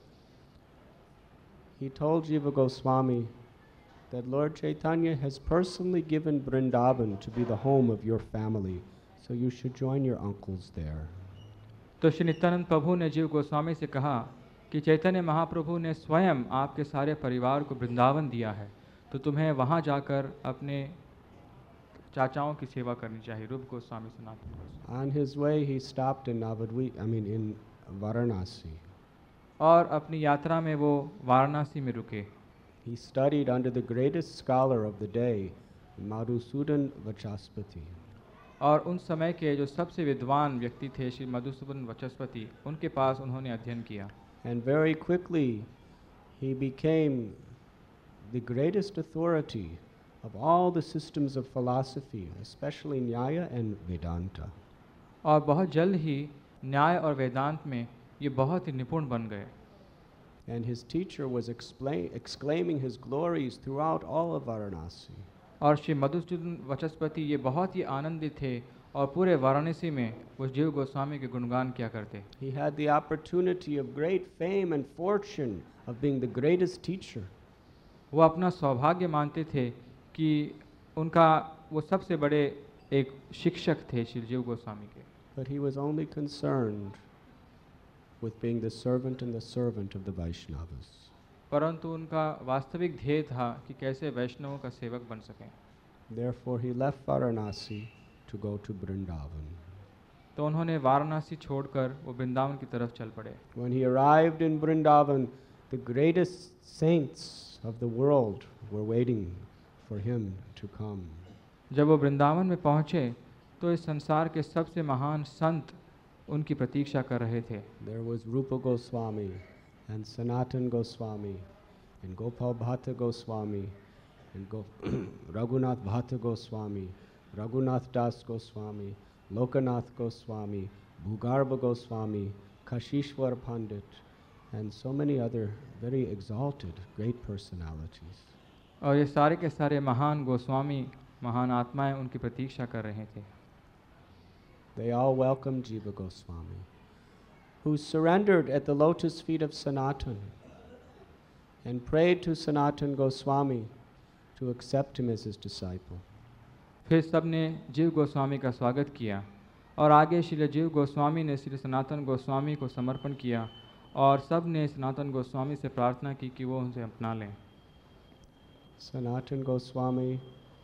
he told Jiva Goswami that Lord Chaitanya has personally given Vrindavan to be the home of your family, so you should join your uncles there. तो श्री नित्यानंद प्रभु ने जीव गोस्वामी से कहा कि चैतन्य महाप्रभु ने स्वयं आपके सारे परिवार को वृंदावन दिया है, तो तुम्हें वहाँ जाकर अपने चाचाओं की सेवा करनी चाहिए। रूप Goswami Sanatan Goswami. On his way, he stopped in in Varanasi. और अपनी यात्रा में वो वाराणसी में रुके। He studied under the greatest scholar of the day, Madhusudan Vachaspati. और उन समय के जो सबसे विद्वान व्यक्ति थे श्री मधुसूदन वचस्पति, उनके पास उन्होंने अध्ययन किया। And very quickly, he became the greatest authority of all the systems of philosophy, especially Nyaya and Vedanta. और बहुत जल्द ही न्याय और वेदांत में ये बहुत ही निपुण बन गए। And his teacher was exclaiming his glories throughout all of Varanasi. और श्री मधुसूदन वचस्पति ये बहुत ही आनंदित थे और पूरे वाराणसी में वो जीव गोस्वामी के गुणगान किया करते। He had the opportunity of great fame and fortune of being the greatest teacher. वो अपना सौभाग्य मानते थे कि उनका वो सबसे बड़े एक शिक्षक थे श्री जीव गोस्वामी के। But he was only concerned with being the servant and the servant of the Vaishnavas. परंतु उनका वास्तविक ध्येय था कि कैसे वैष्णवों का सेवक बन सकें। Therefore, he left Varanasi to go to Vrindavan. तो उन्होंने वाराणसी छोड़कर वो वृंदावन की तरफ चल पड़े। When he arrived in Vrindavan, the greatest saints of the world were waiting for him to come. जब वो वृंदावन में पहुँचे तो इस संसार के सबसे महान संत उनकी प्रतीक्षा कर रहे थे। There was Rupa Goswami and Sanatan Goswami and Gopal Bhatta Goswami and Raghunath Bhatta Goswami, Raghunath Das Goswami, Lokanath Goswami, Bhugarbha Goswami, Kashishwar Pandit, and so many other very exalted great personalities. और ये सारे के सारे महान गोस्वामी, महान आत्माएं उनकी प्रतीक्षा कर रहे थे। They all welcomed Jiva Goswami, who surrendered at the lotus feet of Sanatan and prayed to Sanatan Goswami to accept him as his disciple. फिर सब ने जीव गोस्वामी का स्वागत किया और आगे श्री जीव गोस्वामी ने श्री सनातन गोस्वामी को समर्पण किया और सब ने सनातन गोस्वामी से प्रार्थना की कि वो उनसे अपना लें। Sanatana Goswami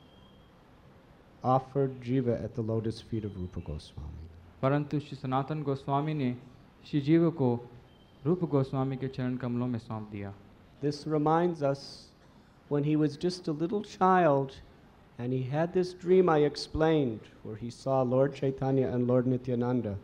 offered Jiva at the lotus feet of Rupa Goswami. परंतु श्री सनातन गोस्वामी ने श्री जीव को रूप गोस्वामी के चरण कमलों में सौंप दिया। This reminds us when he was just a little child and he had this dream I explained where he saw Lord Chaitanya and Lord Nityananda.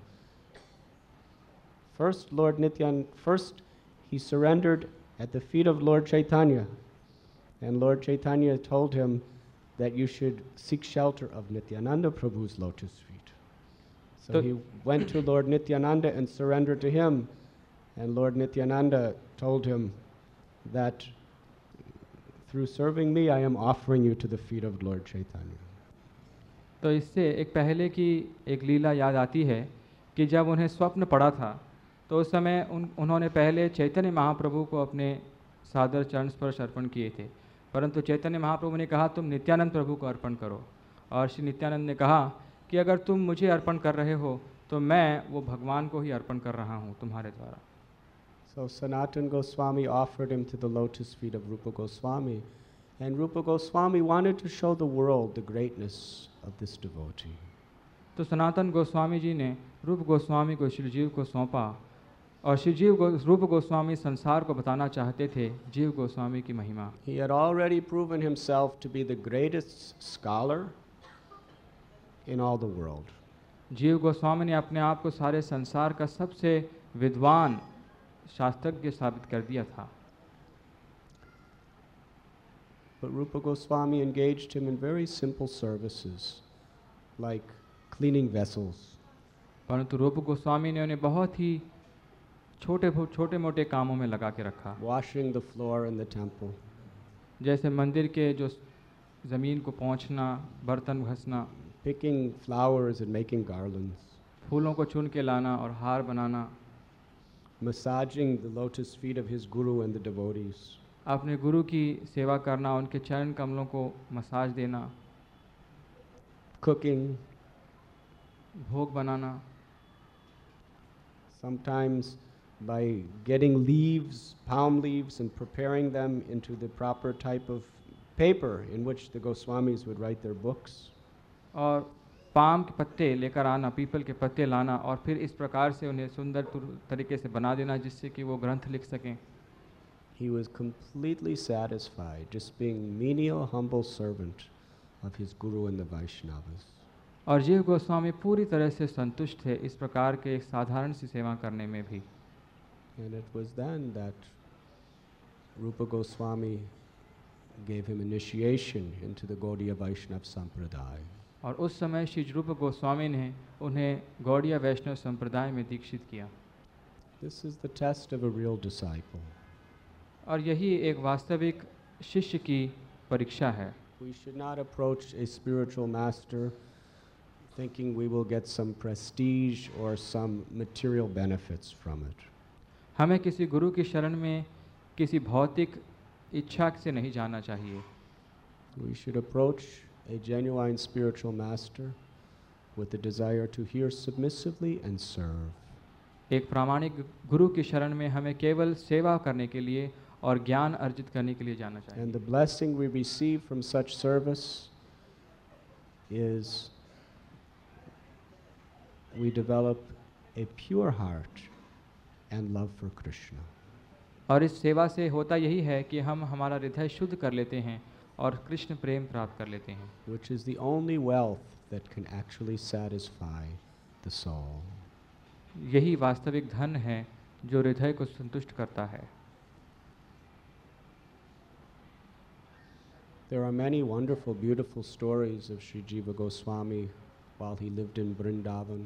First he surrendered at the feet of Lord Chaitanya, and Lord Chaitanya told him that you should seek shelter of Nityananda Prabhu's lotus feet. So he went to Lord Nityananda and surrendered to him, and Lord Nityananda told him that through serving me I am offering you to the feet of Lord Chaitanya. तो इससे एक पहले की एक लीला याद आती है कि जब उन्हें स्वप्न पड़ा था तो उस समय उन्होंने पहले चैतन्य महाप्रभु को अपने सादर चरण स्पर्श अर्पण किए थे, परंतु चैतन्य महाप्रभु ने कहा तुम नित्यानंद प्रभु को अर्पण करो, और श्री नित्यानंद ने कहा कि अगर तुम मुझे अर्पण कर रहे हो तो मैं वो भगवान को ही अर्पण कर रहा हूँ तुम्हारे द्वारा। So Sanatana Goswami offered him to the lotus feet of Rupa Goswami, and Rupa Goswami wanted to show the world the greatness of this devotee. तो सनातन गोस्वामी जी ने रूप गोस्वामी को श्री जीव को सौंपा और श्री जीव रूप गोस्वामी संसार को बताना चाहते थे जीव गोस्वामी की महिमा। He had already proven himself to be the greatest scholar in all the world. जीव गोस्वामी ने अपने आप को सारे संसार का सबसे विद्वान शास्त्रज्ञ साबित कर दिया था। But Rupa Goswami engaged him in very simple services like cleaning vessels. परंतु रूप गोस्वामी ने उन्हें बहुत ही छोटे मोटे कामों में लगा के रखा, washing the floor in the temple, जैसे मंदिर के जो ज़मीन को पोंछना, बर्तन घसना, picking flowers and making garlands, फूलों को चुन के लाना और हार बनाना, massaging the lotus feet of his guru and the devotees, अपने गुरु की सेवा करना, उनके चरण कमलों को मसाज देना, cooking, भोग बनाना, sometimes by getting leaves, palm leaves, and preparing them into the proper type of paper in which the Goswamis would write their books. और पाम के पत्ते लेकर आना, पीपल के पत्ते लाना और फिर इस प्रकार से उन्हें सुंदर तरीके से बना देना जिससे कि वो ग्रंथ लिख सकें। He was completely satisfied just being menial, humble servant of his guru and the Vaishnavas. और जीव गोस्वामी पूरी तरह से संतुष्ट थे इस प्रकार के एक साधारण सी सेवा करने में भी। And it was then that Rupa Goswami gave him initiation into the Gaudiya Vaishnava Sampradaya. और उस समय श्री रूप गोस्वामी ने उन्हें गौड़िया वैष्णव संप्रदाय में दीक्षित किया। This is the test of a real disciple. और यही एक वास्तविक शिष्य की परीक्षा है। We should not approach a spiritual master thinking we will get some prestige or some material benefits from it. हमें किसी गुरु की शरण में किसी भौतिक इच्छा से नहीं जाना चाहिए। We should approach a genuine spiritual master with the desire to hear submissively and serve. एक प्रामाणिक गुरु की शरण में हमें केवल सेवा करने के लिए और ज्ञान अर्जित करने के लिए जाना चाहिए। And the blessing we receive from such service is we develop a pure heart and love for Krishna. और इस सेवा से होता यही है कि हम हमारा हृदय शुद्ध कर लेते हैं और कृष्ण प्रेम प्राप्त कर लेते हैं, Which is the only wealth that can actually satisfy the soul. यही वास्तविक धन है जो हृदय को संतुष्ट करता है। There are many wonderful, beautiful stories of Sri Jiva Goswami while he lived in Vrindavan.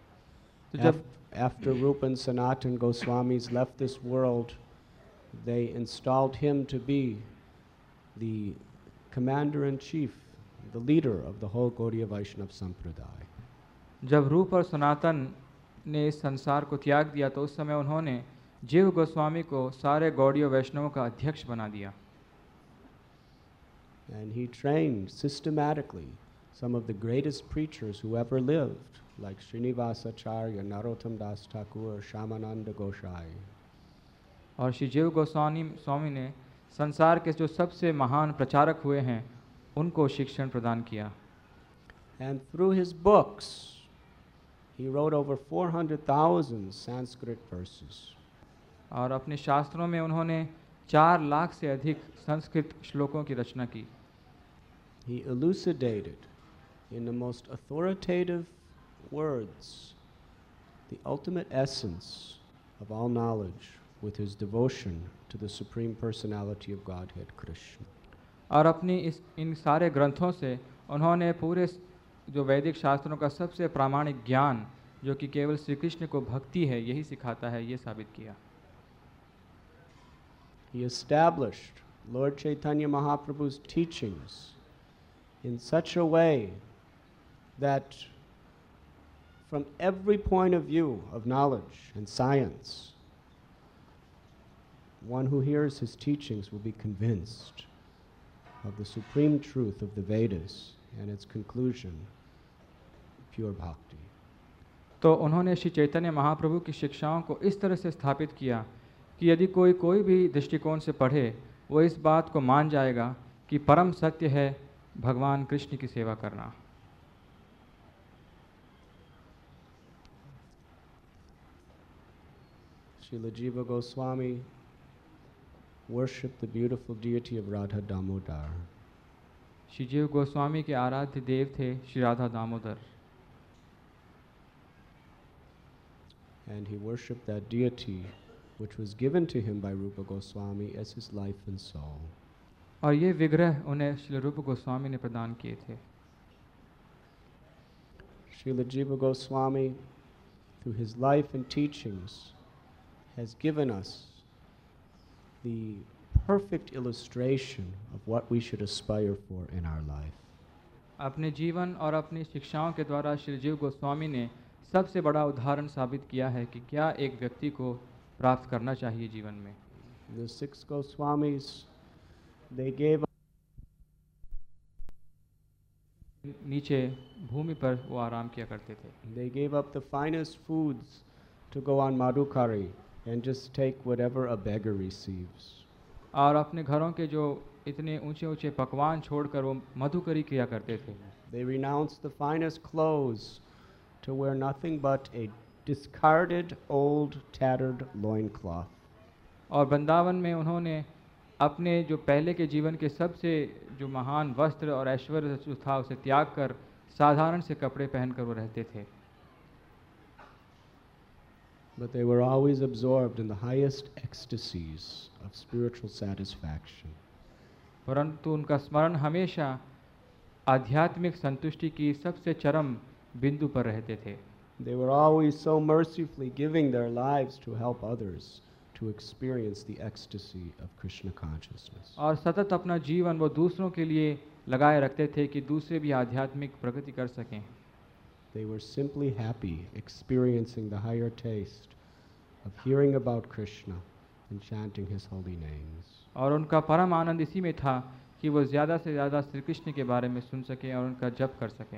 After Rupa and Sanatana Goswamis left this world, they installed him to be the commander-in-chief, the leader of the whole Gaudiya Vaishnava Sampradaya. जब रूप और सनातन ने इस संसार को त्याग दिया तो उस समय उन्होंने जीव गोस्वामी को सारे गौड़ीय वैष्णवों का अध्यक्ष बना दिया। And he trained systematically some of the greatest preachers who ever lived, like Srinivasacharya, Narottam Das Thakur, Shyamananda Gosai. और श्री जीव गोस्वामी स्वामी ने संसार के जो सबसे महान प्रचारक हुए हैं उनको शिक्षण प्रदान किया। And through his books, he wrote over 400,000 Sanskrit verses. और अपने शास्त्रों में उन्होंने 4 लाख से अधिक संस्कृत श्लोकों की रचना की। He elucidated in the most authoritative words the ultimate essence of all knowledge with his devotion to the Supreme Personality of Godhead, Krishna. और अपनी इन सारे ग्रंथों से उन्होंने पूरे जो वैदिक शास्त्रों का सबसे प्रामाणिक ज्ञान जो कि केवल श्री कृष्ण को भक्ति है यही सिखाता है, ये साबित किया। He established Lord Chaitanya Mahaprabhu's teachings in such a way that from every point of view of knowledge and science, one who hears his teachings will be convinced of the supreme truth of the Vedas and its conclusion, pure bhakti. तो उन्होंने श्री चैतन्य महाप्रभु की शिक्षाओं को इस तरह से स्थापित किया कि यदि कोई भी दृष्टिकोण से पढ़े वो इस बात को मान जाएगा कि परम सत्य है भगवान कृष्ण की सेवा करना। Srila Jiva Goswami worshipped the beautiful deity of Radha Damodar. Shri जीव गोस्वामी के आराध्य देव थे Shri Radha Damodar. And he worshipped that deity which was given to him by Rupa Goswami as his life and soul. और ये विग्रह उन्हें श्री रूप गोस्वामी ने प्रदान किए थे। Srila Jiva Goswami, through his life and teachings, has given us the perfect illustration of what we should aspire for in our life. अपने जीवन और अपनी शिक्षाओं के द्वारा श्री जीव गोस्वामी ने सबसे बड़ा उदाहरण साबित किया है कि क्या एक व्यक्ति को प्राप्त करना चाहिए जीवन में। The 6 Goswamis, they gave नीचे भूमि पर वो आराम किया करते थे। They gave up the finest foods to go on Madhukari and just take whatever a beggar receives. और अपने घरों के जो इतने ऊंचे ऊंचे पकवान छोड़कर वो मधुकरी किया करते थे। They renounced the finest clothes to wear nothing but a discarded old tattered loincloth. और वृंदावन में उन्होंने अपने जो पहले के जीवन के सबसे जो महान वस्त्र और ऐश्वर्य जो था उसे त्याग कर साधारण से कपड़े पहनकर वो रहते थे। But they were always absorbed in the highest ecstasies of spiritual satisfaction. परंतु उनका स्मरण हमेशा आध्यात्मिक संतुष्टि की सबसे चरम बिंदु पर रहते थे। They were always so mercifully giving their lives to help others to experience the ecstasy of Krishna consciousness. और सतत अपना जीवन वो दूसरों के लिए लगाए रखते थे कि दूसरे भी आध्यात्मिक प्रगति कर सकें। They were simply happy experiencing the higher taste of hearing about Krishna and chanting his holy names. और उनका परम आनंद इसी में था कि वो ज़्यादा से ज़्यादा श्री कृष्ण के बारे में सुन सकें और उनका जप कर सकें।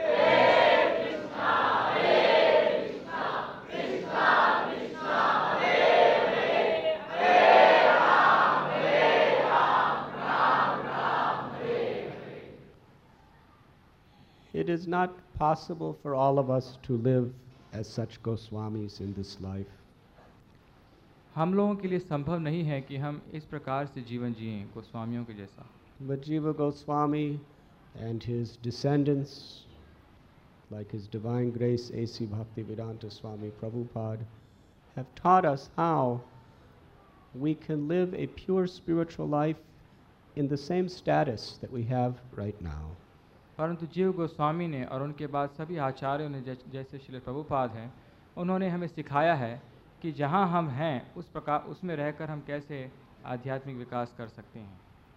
It is not possible for all of us to live as such Goswamis in this life. हम लोगों के लिए संभव नहीं है कि हम इस प्रकार से जीवन जिएं गोस्वामियों के जैसा। But Jiva Goswami and his descendants, like His Divine Grace A.C. Bhaktivedanta Swami Prabhupada, have taught us how we can live a pure spiritual life in the same status that we have right now. परंतु जीव गोस्वामी ने और उनके बाद सभी आचार्यों ने जैसे श्री प्रभुपाद हैं उन्होंने हमें सिखाया है कि जहाँ हम हैं उस प्रकार उसमें रहकर हम कैसे आध्यात्मिक विकास कर सकते हैं।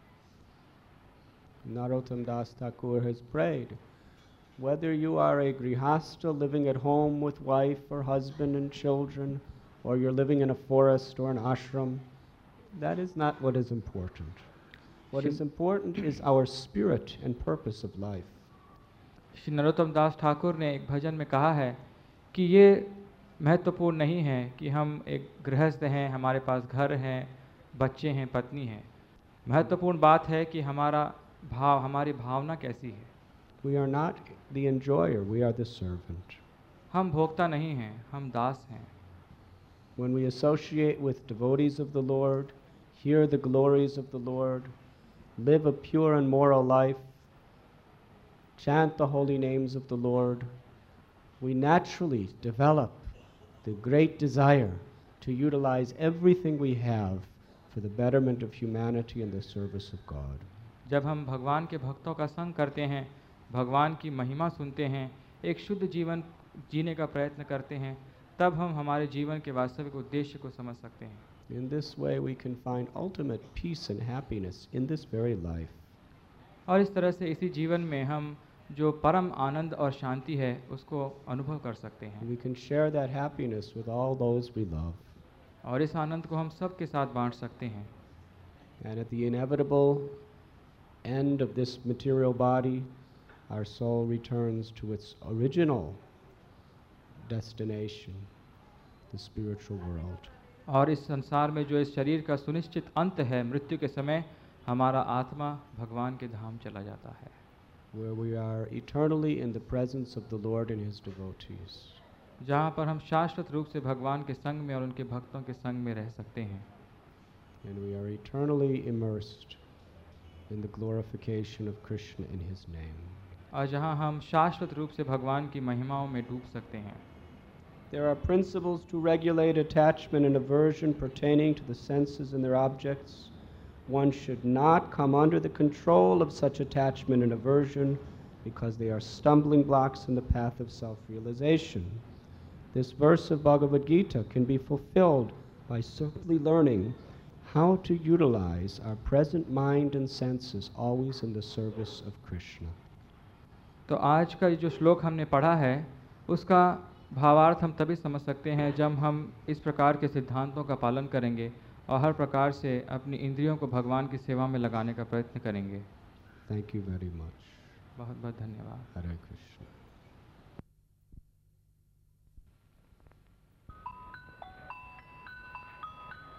Narottam Das Thakur has prayed, whether you are a grihastha living at home with wife or husband and children, or you're living in a forest or an ashram, that is not what is important. What is important is our spirit and purpose of life. Shri Narottam दास ठाकुर ने एक भजन में कहा है कि ये महत्वपूर्ण नहीं है कि हम एक गृहस्थ हैं, हमारे पास घर हैं, बच्चे हैं, पत्नी हैं। महत्वपूर्ण बात है कि हमारा भाव, हमारी भावना कैसी है। We are not the enjoyer, we are the servant. हम भोक्ता नहीं हैं, हम दास हैं। When we associate with devotees of the Lord, hear the glories of the Lord, live a pure and moral life, chant the holy names of the Lord, we naturally develop the great desire to utilize everything we have for the betterment of humanity and the service of God. जब हम भगवान के भक्तों का संग करते हैं, भगवान की महिमा सुनते हैं, एक शुद्ध जीवन जीने का प्रयत्न करते हैं, तब हम हमारे जीवन के वास्तविक उद्देश्य को समझ सकते हैं। In this way we can find ultimate peace and happiness in this very life. और इस तरह से इसी जीवन में हम जो परम आनंद और शांति है उसको अनुभव कर सकते हैं। We can share that happiness with all those we love. और इस आनंद को हम सब के साथ बांट सकते हैं। And at the inevitable end of this material body, our soul returns to its original destination, the spiritual world. और इस संसार में जो इस शरीर का सुनिश्चित अंत है, मृत्यु के समय हमारा आत्मा भगवान के धाम चला जाता है, where we are eternally in the presence of the Lord and His devotees. जहाँ पर हम शाश्वत रूप से भगवान के संग में और उनके भक्तों के संग में रह सकते हैं। And we are eternally immersed in the glorification of Krishna in His name. और जहाँ हम शाश्वत रूप से भगवान की महिमाओं में डूब सकते हैं। There are principles to regulate attachment and aversion pertaining to the senses and their objects. One should not come under the control of such attachment and aversion because they are stumbling blocks in the path of self-realization. This verse of Bhagavad Gita can be fulfilled by simply learning how to utilize our present mind and senses always in the service of Krishna. तो आज का जो श्लोक हमने पढ़ा है उसका भावार्थ हम तभी समझ सकते हैं जब हम इस प्रकार के सिद्धांतों का पालन करेंगे और हर प्रकार से अपनी इंद्रियों को भगवान की सेवा में लगाने का प्रयत्न करेंगे। Thank you very much. बहुत बहुत धन्यवाद। Hare Krishna.